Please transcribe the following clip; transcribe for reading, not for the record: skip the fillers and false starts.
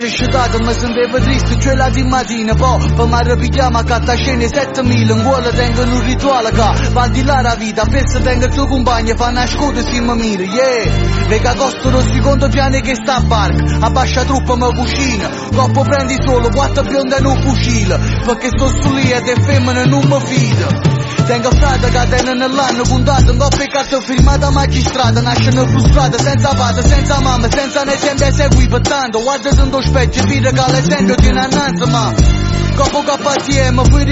Sciutato mi sentivo triste, cioè la di mattina. Poi mi arrabbiamo a catta scene 7000. In cuore tengo un rituale che va di là la vita. Penso tengo il tuo compagno, fa una scuola si mi mira, yeah. Vega costo lo secondo piano che sta a barca. Abbascia truppa mi cucina. Coppo prendi solo 4 bionde e un fucile. Perché sto su lì ed è femmina non mi fido. Tengo frate che tenne nell'anno puntato, non ho peccato firmata magistrata, nascono frustrate, senza padre, senza mamma, senza né sempre segui per tanto, guarda dentro specchio, vedi che l'esempio tiene annanzi, ma, copo KTM,